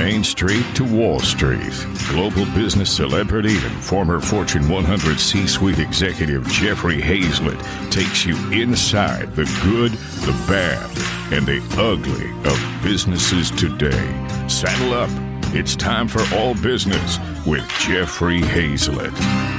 Main Street to Wall Street, global business celebrity and former Fortune 100 C-suite executive Jeffrey Hayzlett takes you inside the good, the bad, and the ugly of businesses today. Saddle up. It's time for All Business with Jeffrey Hayzlett.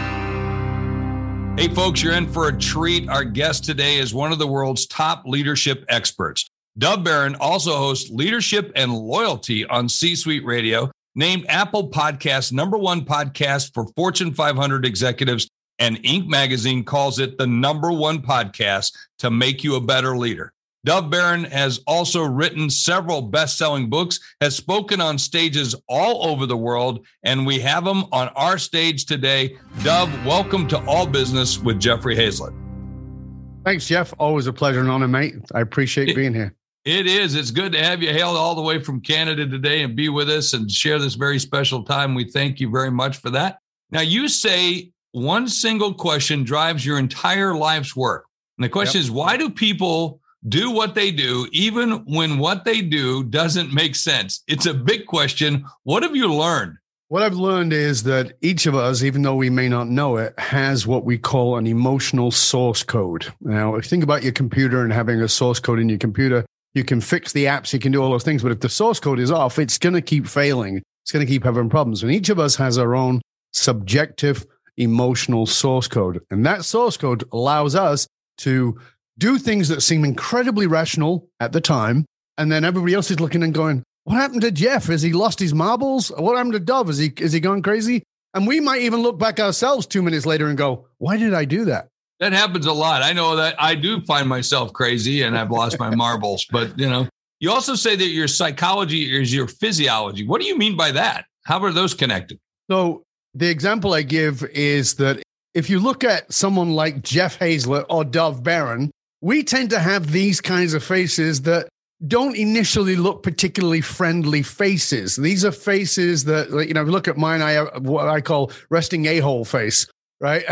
Hey, folks, you're in for a treat. Our guest today is one of the world's top leadership experts. Dov Baron also hosts Leadership and Loyalty on C-Suite Radio, named Apple Podcasts #1 podcast for Fortune 500 executives, and Inc. magazine calls it the #1 podcast to make you a better leader. Dov Baron has also written several best-selling books, has spoken on stages all over the world, and we have him on our stage today. Dov, welcome to All Business with Jeffrey Hayzlett. Thanks, Jeff. Always a pleasure and honor, mate. I appreciate being here. It is. It's good to have you hailed all the way from Canada today and be with us and share this very special time. We thank you very much for that. Now, you say one single question drives your entire life's work. And the question is, why do people do what they do, even when what they do doesn't make sense? It's a big question. What have you learned? What I've learned is that each of us, even though we may not know it, has what we call an emotional source code. Now, if you think about your computer and having a source code in your computer, you can fix the apps, you can do all those things. But if the source code is off, it's going to keep failing. It's going to keep having problems. And each of us has our own subjective emotional source code. And that source code allows us to do things that seem incredibly rational at the time. And then everybody else is looking and going, what happened to Jeff? Has he lost his marbles? What happened to Dov? Is he gone crazy? And we might even look back ourselves 2 minutes later and go, why did I do that? That happens a lot. I know that I do find myself crazy and I've lost my marbles. But, you also say that your psychology is your physiology. What do you mean by that? How are those connected? So the example I give is that if you look at someone like Jeff Hayzlett or Dov Baron, we tend to have these kinds of faces that don't initially look particularly friendly faces. These are faces that, if you look at mine, I have what I call resting a-hole face. Right.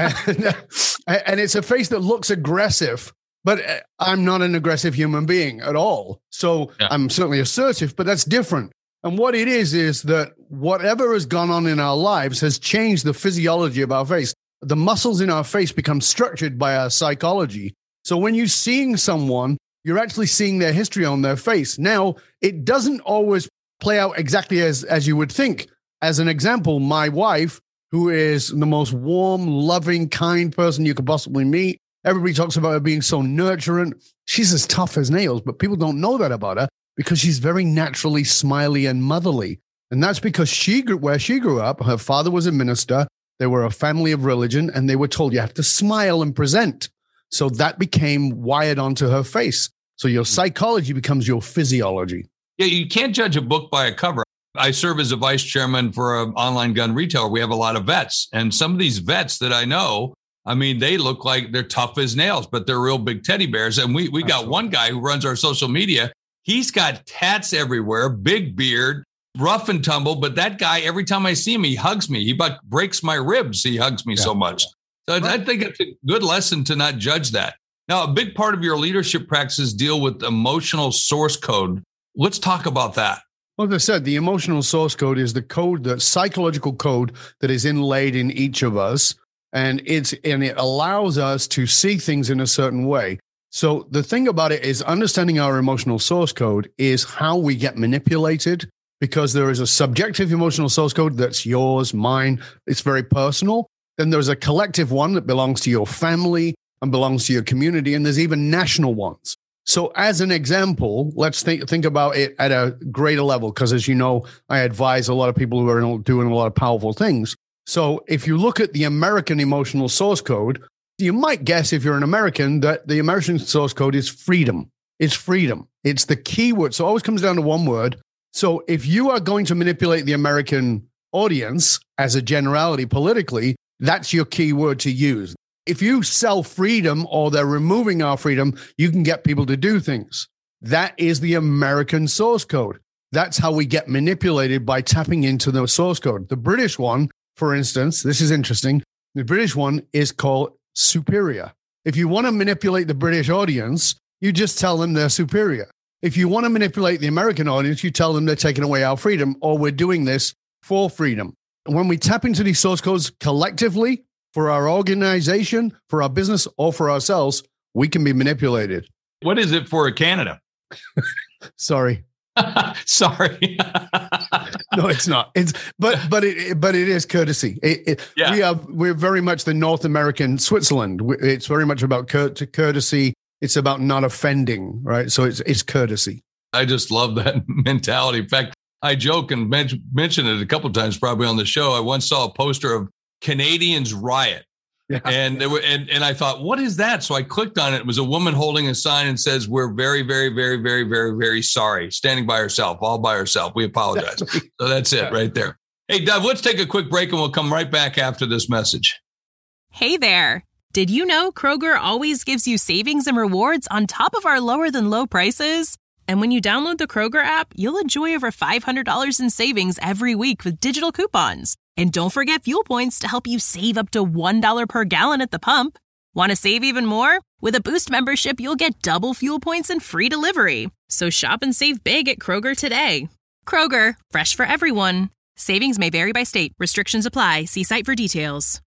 And it's a face that looks aggressive, but I'm not an aggressive human being at all. So I'm certainly assertive, but that's different. And what it is that whatever has gone on in our lives has changed the physiology of our face. The muscles in our face become structured by our psychology. So when you're seeing someone, you're actually seeing their history on their face. Now, it doesn't always play out exactly as you would think. As an example, my wife, who is the most warm, loving, kind person you could possibly meet. Everybody talks about her being so nurturing. She's as tough as nails, but people don't know that about her because she's very naturally smiley and motherly. And that's because where she grew up, her father was a minister. They were a family of religion, and they were told you have to smile and present. So that became wired onto her face. So your psychology becomes your physiology. Yeah, you can't judge a book by a cover. I serve as a vice chairman for an online gun retailer. We have a lot of vets, and some of these vets that I know, they look like they're tough as nails, but they're real big teddy bears. And we got one guy who runs our social media. He's got tats everywhere, big beard, rough and tumble. But that guy, every time I see him, he hugs me. He about breaks my ribs. He hugs me so much. So I think it's a good lesson to not judge that. Now, a big part of your leadership practices deal with emotional source code. Let's talk about that. Well, as I said, the emotional source code is the code, the psychological code that is inlaid in each of us, and it allows us to see things in a certain way. So the thing about it is understanding our emotional source code is how we get manipulated, because there is a subjective emotional source code that's yours, mine. It's very personal. Then there's a collective one that belongs to your family and belongs to your community, and there's even national ones. So as an example, let's think about it at a greater level, because as you know, I advise a lot of people who are doing a lot of powerful things. So if you look at the American emotional source code, you might guess if you're an American that the American source code is freedom. It's freedom. It's the key word. So it always comes down to one word. So if you are going to manipulate the American audience as a generality politically, that's your key word to use. If you sell freedom or they're removing our freedom, you can get people to do things. That is the American source code. That's how we get manipulated, by tapping into the source code. The British one, for instance, this is interesting. The British one is called superior. If you want to manipulate the British audience, you just tell them they're superior. If you want to manipulate the American audience, you tell them they're taking away our freedom, or we're doing this for freedom. When we tap into these source codes collectively for our organization, for our business, or for ourselves, we can be manipulated. What is it for Canada? Sorry. Sorry. No, it's not. But it is courtesy. We're very much the North American Switzerland. It's very much about courtesy. It's about not offending, right? So it's courtesy. I just love that mentality. In fact, I joke and mention it a couple of times probably on the show. I once saw a poster of Canadians Riot. Yeah. And I thought, what is that? So I clicked on it. It was a woman holding a sign and says, "We're very, very, very, very, very, very sorry." Standing by herself, all by herself. We apologize. So that's it right there. Hey, Dov, let's take a quick break and we'll come right back after this message. Hey there. Did you know Kroger always gives you savings and rewards on top of our lower than low prices? And when you download the Kroger app, you'll enjoy over $500 in savings every week with digital coupons. And don't forget fuel points to help you save up to $1 per gallon at the pump. Want to save even more? With a Boost membership, you'll get double fuel points and free delivery. So shop and save big at Kroger today. Kroger, fresh for everyone. Savings may vary by state. Restrictions apply. See site for details.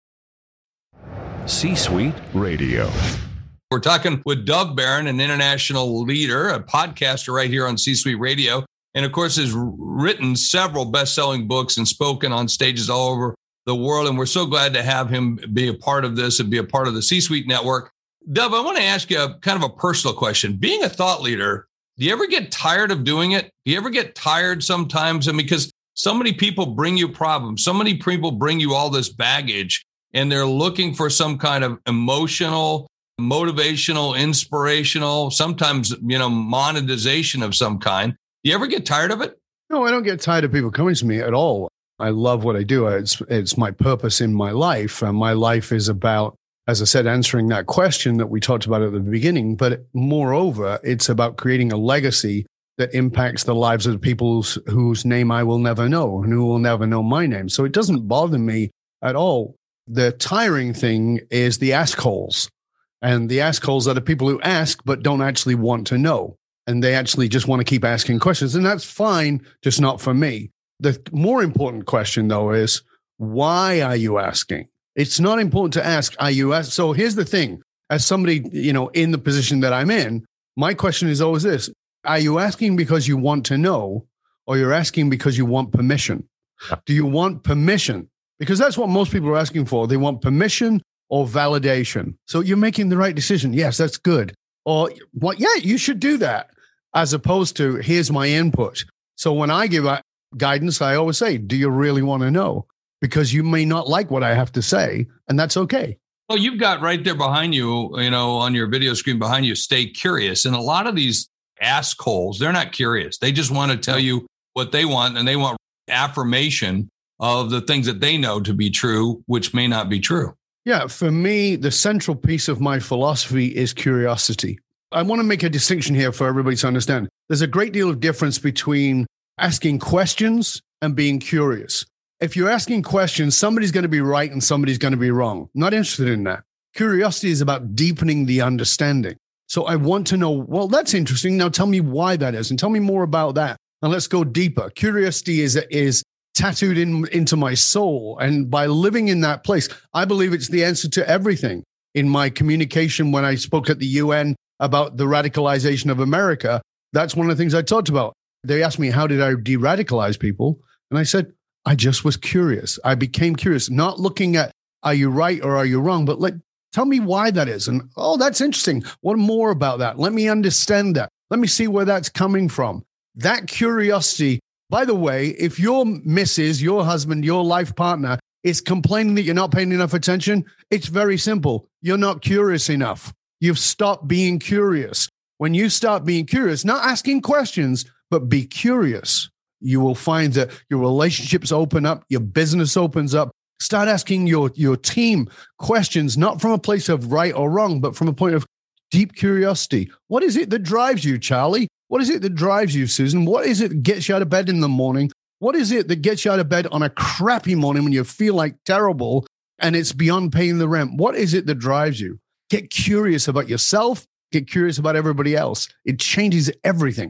C-Suite Radio. We're talking with Dov Baron, an international leader, a podcaster right here on C-Suite Radio. And of course, has written several best-selling books and spoken on stages all over the world. And we're so glad to have him be a part of this and be a part of the C-Suite Network. Dov, I want to ask you a kind of a personal question. Being a thought leader, do you ever get tired of doing it? Do you ever get tired sometimes? And because so many people bring you problems, so many people bring you all this baggage, and they're looking for some kind of emotional, motivational, inspirational, sometimes, monetization of some kind. Do you ever get tired of it? No, I don't get tired of people coming to me at all. I love what I do. It's my purpose in my life. My life is about, as I said, answering that question that we talked about at the beginning. But moreover, it's about creating a legacy that impacts the lives of the people whose name I will never know and who will never know my name. So it doesn't bother me at all. The tiring thing is the ask-holes. And the ask-holes are the people who ask but don't actually want to know. And they actually just want to keep asking questions. And that's fine, just not for me. The more important question, though, is why are you asking? It's not important to ask, are you asking? So here's the thing. As somebody, in the position that I'm in, my question is always this. Are you asking because you want to know, or you're asking because you want permission? Do you want permission? Because that's what most people are asking for. They want permission or validation. So you're making the right decision. Yes, that's good. Or, well, yeah, you should do that, as opposed to, here's my input. So when I give guidance, I always say, do you really want to know? Because you may not like what I have to say, and that's okay. Well, you've got right there behind you, on your video screen behind you, stay curious. And a lot of these ask-holes, they're not curious. They just want to tell you what they want, and they want affirmation of the things that they know to be true, which may not be true. Yeah, for me, the central piece of my philosophy is curiosity. I want to make a distinction here for everybody to understand. There's a great deal of difference between asking questions and being curious. If you're asking questions, somebody's going to be right and somebody's going to be wrong. Not interested in that. Curiosity is about deepening the understanding. So I want to know, well, that's interesting. Now tell me why that is and tell me more about that. And let's go deeper. Curiosity is tattooed into my soul. And by living in that place, I believe it's the answer to everything. In my communication, when I spoke at the UN about the radicalization of America, that's one of the things I talked about. They asked me, how did I de-radicalize people? And I said, I just was curious. I became curious, not looking at, are you right or are you wrong? But tell me why that is. And, oh, that's interesting. What more about that? Let me understand that. Let me see where that's coming from. That curiosity. By the way, if your missus, your husband, your life partner is complaining that you're not paying enough attention, it's very simple. You're not curious enough. You've stopped being curious. When you start being curious, not asking questions, but be curious, you will find that your relationships open up, your business opens up. Start asking your team questions, not from a place of right or wrong, but from a point of deep curiosity. What is it that drives you, Charlie? What is it that drives you, Susan? What is it that gets you out of bed in the morning? What is it that gets you out of bed on a crappy morning when you feel like terrible and it's beyond paying the rent? What is it that drives you? Get curious about yourself. Get curious about everybody else. It changes everything.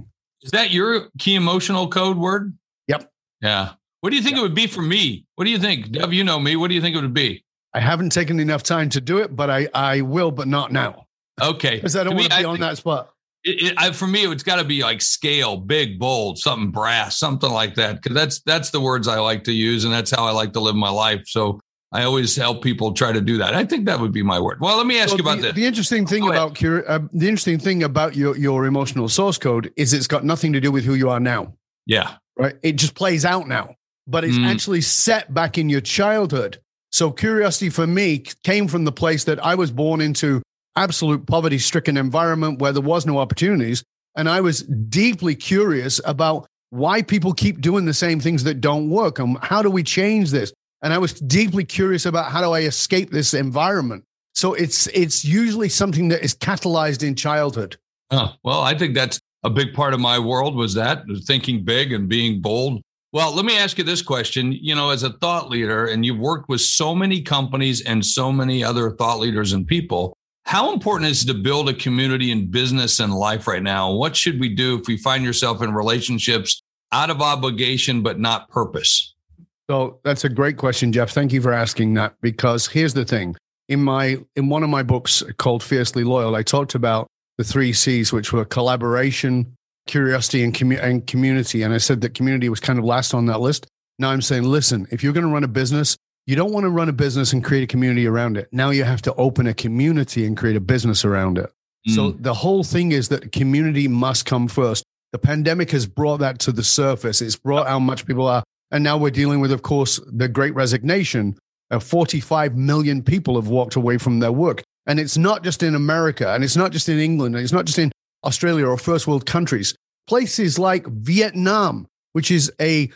Is that your key emotional code word? Yep. Yeah. What do you think it would be for me? What do you think? Dov, you know me. What do you think it would be? I haven't taken enough time to do it, but I will, but not now. Okay. Because I don't want to be on that spot. For me, it's got to be like scale, big, bold, something brass, something like that. Because that's the words I like to use, and that's how I like to live my life. So I always help people try to do that. I think that would be my word. Well, let me ask you about this. The interesting thing about your emotional source code is it's got nothing to do with who you are now. Yeah. Right. It just plays out now, but it's actually set back in your childhood. So curiosity for me came from the place that I was born into absolute poverty-stricken environment where there was no opportunities. And I was deeply curious about why people keep doing the same things that don't work and how do we change this? And I was deeply curious about how do I escape this environment? So it's usually something that is catalyzed in childhood. Oh, well, I think that's a big part of my world was that thinking big and being bold. Well, let me ask you this question. You know, as a thought leader, and you've worked with so many companies and so many other thought leaders and people, how important is it to build a community in business and life right now? What should we do if we find yourself in relationships out of obligation, but not purpose? So that's a great question, Jeff. Thank you for asking that, because here's the thing. In one of my books called Fiercely Loyal, I talked about the 3 C's, which were collaboration, curiosity, and community. And I said that community was kind of last on that list. Now I'm saying, listen, if you're going to run a business, you don't want to run a business and create a community around it. Now you have to open a community and create a business around it. So the whole thing is that community must come first. The pandemic has brought that to the surface. It's brought how much people are. And now we're dealing with, of course, the Great Resignation. 45 million people have walked away from their work. And it's not just in America, and it's not just in England, and it's not just in Australia or first world countries. Places like Vietnam, which is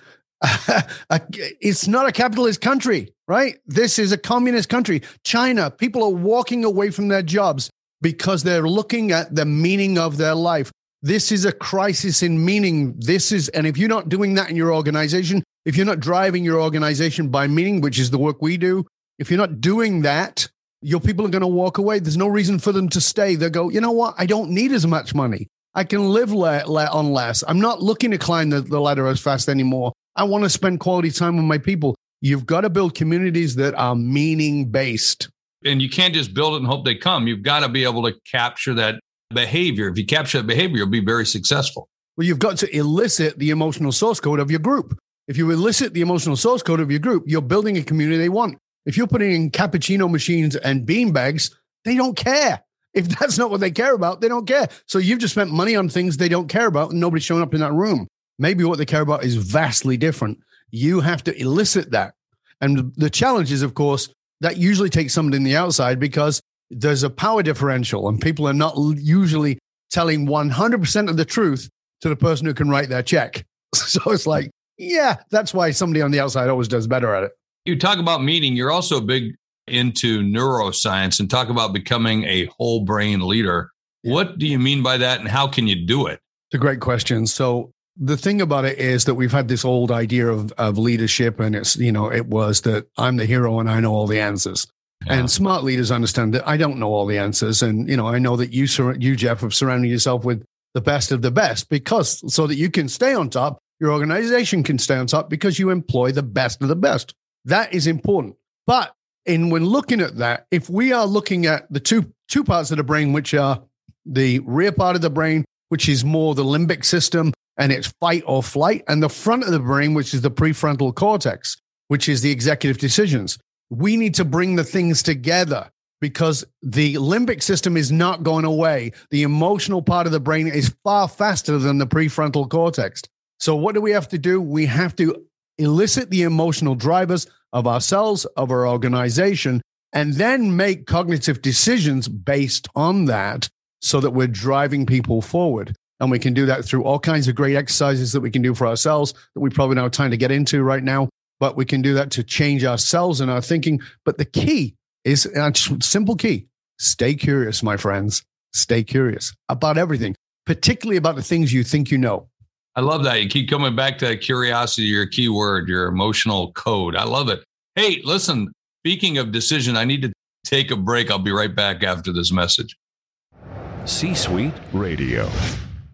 it's not a capitalist country, right? This is a communist country. China, people are walking away from their jobs because they're looking at the meaning of their life. This is a crisis in meaning. And if you're not doing that in your organization, if you're not driving your organization by meaning, which is the work we do, if you're not doing that, your people are going to walk away. There's no reason for them to stay. They'll go, you know what? I don't need as much money. I can live on less. I'm not looking to climb the ladder as fast anymore. I want to spend quality time with my people. You've got to build communities that are meaning-based. And you can't just build it and hope they come. You've got to be able to capture that behavior. If you capture that behavior, you'll be very successful. Well, you've got to elicit the emotional source code of your group. If you elicit the emotional source code of your group, you're building a community they want. If you're putting in cappuccino machines and beanbags, they don't care. If that's not what they care about, they don't care. So you've just spent money on things they don't care about, and nobody's showing up in that room. Maybe what they care about is vastly different. You have to elicit that. And the challenge is, of course, that usually takes somebody in the outside because there's a power differential and people are not usually telling 100% of the truth to the person who can write their check. So it's like, yeah, that's why somebody on the outside always does better at it. You talk about meaning. You're also big into neuroscience and talk about becoming a whole brain leader. What do you mean by that and how can you do it? It's a great question. So the thing about it is that we've had this old idea of leadership, and it's, it was that I'm the hero and I know all the answers. Yeah. And smart leaders understand that I don't know all the answers. And, I know that you, Jeff, have surrounded yourself with the best of the best so that you can stay on top. Your organization can stay on top because you employ the best of the best. That is important. But when looking at that, if we are looking at the two parts of the brain, which are the rear part of the brain, which is more the limbic system, and it's fight or flight, and the front of the brain, which is the prefrontal cortex, which is the executive decisions. We need to bring the things together because the limbic system is not going away. The emotional part of the brain is far faster than the prefrontal cortex. So what do we have to do? We have to elicit the emotional drivers of ourselves, of our organization, and then make cognitive decisions based on that so that we're driving people forward. And we can do that through all kinds of great exercises that we can do for ourselves that we probably don't have time to get into right now, but we can do that to change ourselves and our thinking. But the key is a simple key. Stay curious, my friends. Stay curious about everything, particularly about the things you think you know. I love that. You keep coming back to curiosity, your key word, your emotional code. I love it. Hey, listen, speaking of decision, I need to take a break. I'll be right back after this message. C-Suite Radio.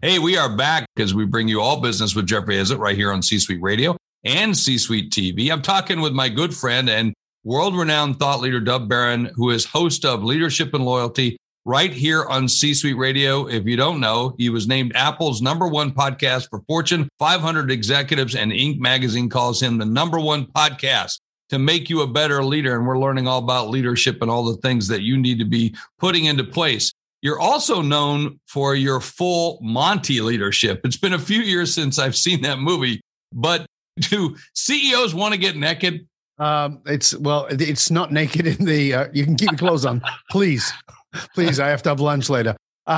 Hey, we are back as we bring you All Business with Jeffrey Hayzlett right here on C-Suite Radio and C-Suite TV. I'm talking with my good friend and world-renowned thought leader, Dov Baron, who is host of Leadership and Loyalty right here on C-Suite Radio. If you don't know, he was named Apple's #1 podcast for Fortune 500 executives, and Inc. magazine calls him the #1 podcast to make you a better leader. And we're learning all about leadership and all the things that you need to be putting into place. You're also known for your Full Monty leadership. It's been a few years since I've seen that movie, but do CEOs want to get naked? It's not naked in the, you can keep your clothes on, please. Please, I have to have lunch later.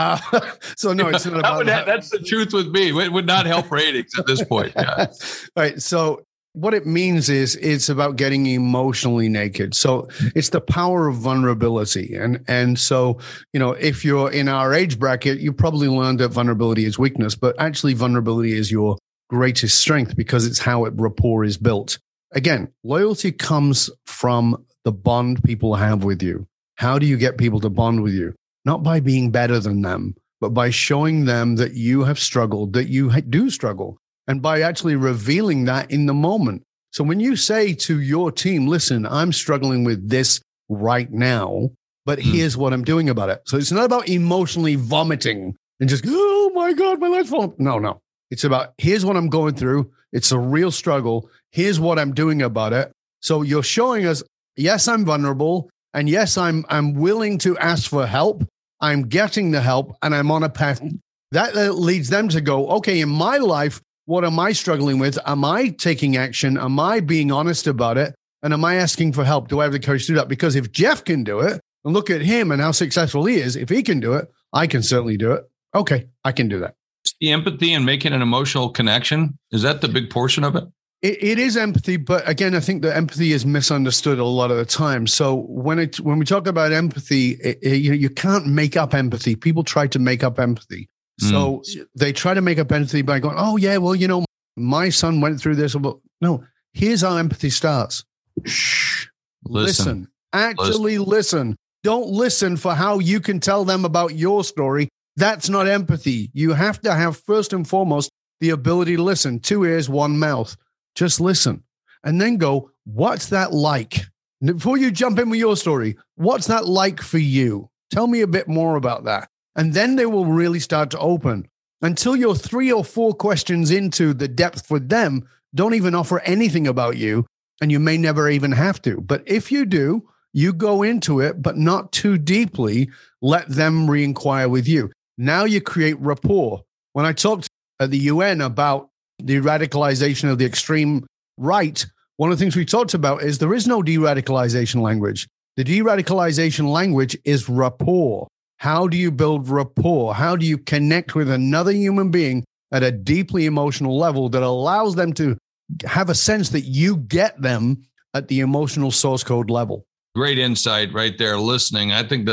So no, it's not about that. That's the truth with me. It would not help ratings at this point. Yeah. All right. So what it means is it's about getting emotionally naked. So it's the power of vulnerability. And so, if you're in our age bracket, you probably learned that vulnerability is weakness, but actually vulnerability is your greatest strength because it's how rapport is built. Again, loyalty comes from the bond people have with you. How do you get people to bond with you? Not by being better than them, but by showing them that you have struggled, that you do struggle, and by actually revealing that in the moment. So when you say to your team, listen, I'm struggling with this right now, but here's what I'm doing about it. So it's not about emotionally vomiting and just, oh my God, my life's falling. No. It's about, here's what I'm going through. It's a real struggle. Here's what I'm doing about it. So you're showing us, yes, I'm vulnerable. And yes, I'm willing to ask for help. I'm getting the help and I'm on a path. That leads them to go, okay, in my life, what am I struggling with? Am I taking action? Am I being honest about it? And am I asking for help? Do I have the courage to do that? Because if Jeff can do it, and look at him and how successful he is, if he can do it, I can certainly do it. Okay, I can do that. The empathy and making an emotional connection, is that the big portion of it? It is empathy, but again, I think that empathy is misunderstood a lot of the time. So when we talk about empathy, you can't make up empathy. People try to make up empathy. So they try to make up empathy by going, oh yeah, well, my son went through this. No, here's how empathy starts. Shh. Listen. Actually listen. Don't listen for how you can tell them about your story. That's not empathy. You have to have, first and foremost, the ability to listen. 2 ears, 1 mouth. Just listen and then go, what's that like? Before you jump in with your story, what's that like for you? Tell me a bit more about that. And then they will really start to open. Until you're 3 or 4 questions into the depth for them, don't even offer anything about you, and you may never even have to. But if you do, you go into it, but not too deeply. Let them re-inquire with you. Now you create rapport. When I talked at the UN about the radicalization of the extreme right, one of the things we talked about is there is no de-radicalization language. The de-radicalization language is rapport. How do you build rapport? How do you connect with another human being at a deeply emotional level that allows them to have a sense that you get them at the emotional source code level? Great insight right there, listening. I think that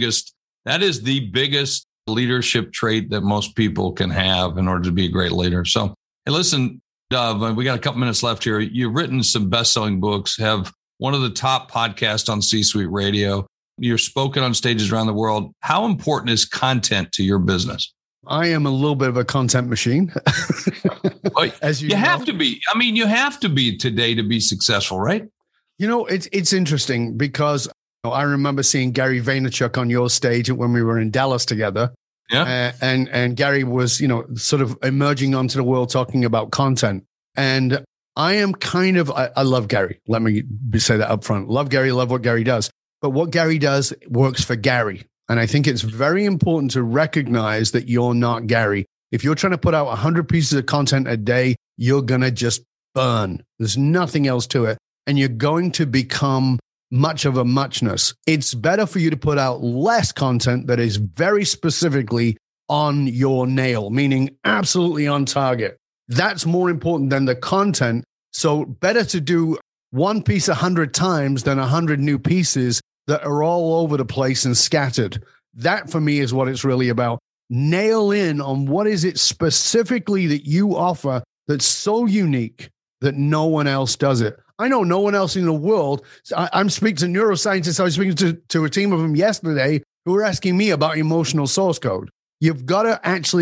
is the biggest leadership trait that most people can have in order to be a great leader. So, hey, listen, Dov, we got a couple minutes left here. You've written some best-selling books, have one of the top podcasts on C-Suite Radio. You're spoken on stages around the world. How important is content to your business? I am a little bit of a content machine. As you have to be. I mean, you have to be today to be successful, right? It's interesting because I remember seeing Gary Vaynerchuk on your stage when we were in Dallas together. Yeah. And Gary was, sort of emerging onto the world talking about content. And I am I love Gary. Let me say that up front. Love Gary, love what Gary does. But what Gary does works for Gary. And I think it's very important to recognize that you're not Gary. If you're trying to put out 100 pieces of content a day, you're going to just burn. There's nothing else to it. And you're going to become much of a muchness. It's better for you to put out less content that is very specifically on your nail, meaning absolutely on target. That's more important than the content. So better to do one piece 100 times than 100 new pieces that are all over the place and scattered. That for me is what it's really about. Nail in on what is it specifically that you offer that's so unique that no one else does it. I know no one else in the world. I'm speaking to neuroscientists. I was speaking to a team of them yesterday who were asking me about emotional source code. You've got to actually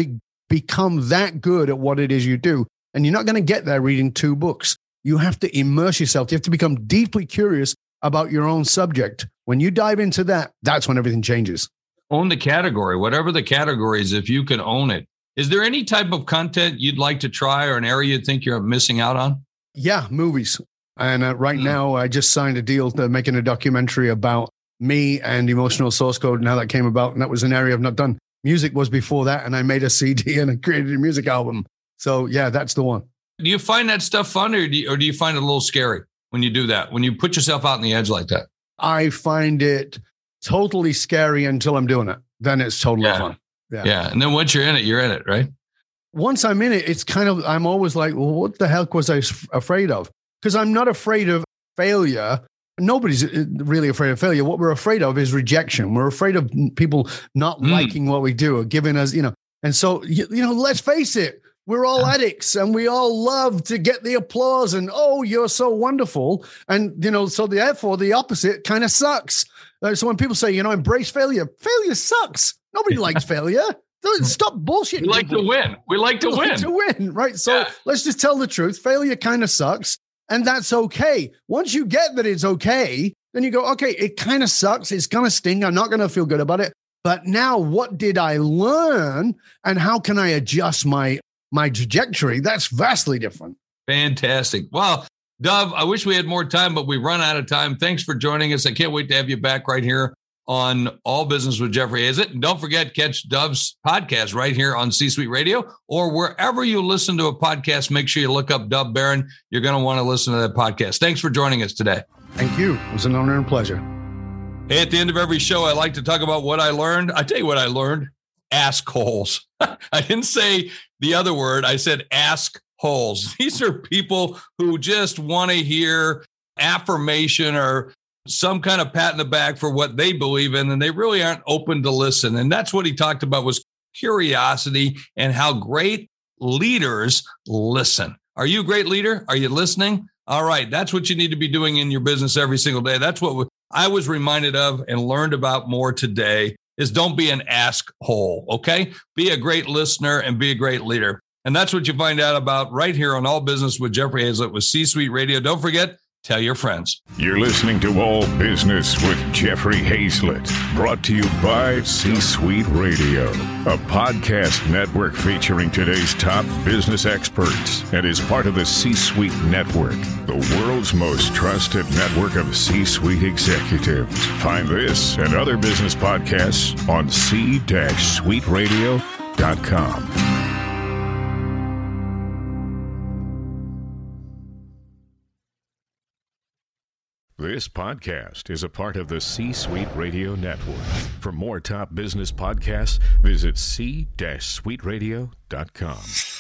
become that good at what it is you do. And you're not going to get there reading 2 books. You have to immerse yourself. You have to become deeply curious about your own subject. When you dive into that, that's when everything changes. Own the category, whatever the category is, if you can own it. Is there any type of content you'd like to try or an area you think you're missing out on? Yeah, movies. And right now, I just signed a deal to making a documentary about me and Emotional Source Code and how that came about. And that was an area I've not done. Music was before that, and I made a CD and I created a music album. So yeah, that's the one. Do you find that stuff fun, or do you find it a little scary when you do that, when you put yourself out on the edge like that? I find it totally scary until I'm doing it. Then it's totally fun. Yeah. And then once you're in it, right? Once I'm in it, it's kind of, I'm always like, well, what the heck was I afraid of? Because I'm not afraid of failure. Nobody's really afraid of failure. What we're afraid of is rejection. We're afraid of people not liking what we do or giving us, and so, let's face it, we're all addicts and we all love to get the applause and, oh, you're so wonderful. And, so therefore the opposite kind of sucks. So when people say, embrace failure sucks. Nobody likes failure. Stop bullshitting. We like to win. We like to win, right? So let's just tell the truth. Failure kind of sucks. And that's okay. Once you get that it's okay, then you go, okay, it kind of sucks. It's going to sting. I'm not going to feel good about it. But now what did I learn and how can I adjust my trajectory? That's vastly different. Fantastic. Well, Dov, I wish we had more time, but we've run out of time. Thanks for joining us. I can't wait to have you back right here on All Business with Jeffrey Hayzlett. And don't forget, catch Dov's podcast right here on C-Suite Radio or wherever you listen to a podcast. Make sure you look up Dov Baron. You're going to want to listen to that podcast. Thanks for joining us today. Thank you. It was an honor and pleasure. Hey, at the end of every show, I like to talk about what I learned. I tell you what I learned. Ask holes. I didn't say the other word. I said ask holes. These are people who just want to hear affirmation or some kind of pat in the back for what they believe in, and they really aren't open to listen. And that's what he talked about was curiosity and how great leaders listen. Are you a great leader? Are you listening? All right. That's what you need to be doing in your business every single day. That's what I was reminded of and learned about more today is don't be an ask hole. Okay. Be a great listener and be a great leader. And that's what you find out about right here on All Business with Jeffrey Hayzlett with C-Suite Radio. Don't forget, tell your friends. You're listening to All Business with Jeffrey Hayzlett, brought to you by C-Suite Radio, a podcast network featuring today's top business experts and is part of the C-Suite Network, the world's most trusted network of C-Suite executives. Find this and other business podcasts on c-suiteradio.com. This podcast is a part of the C-Suite Radio Network. For more top business podcasts, visit c-suiteradio.com.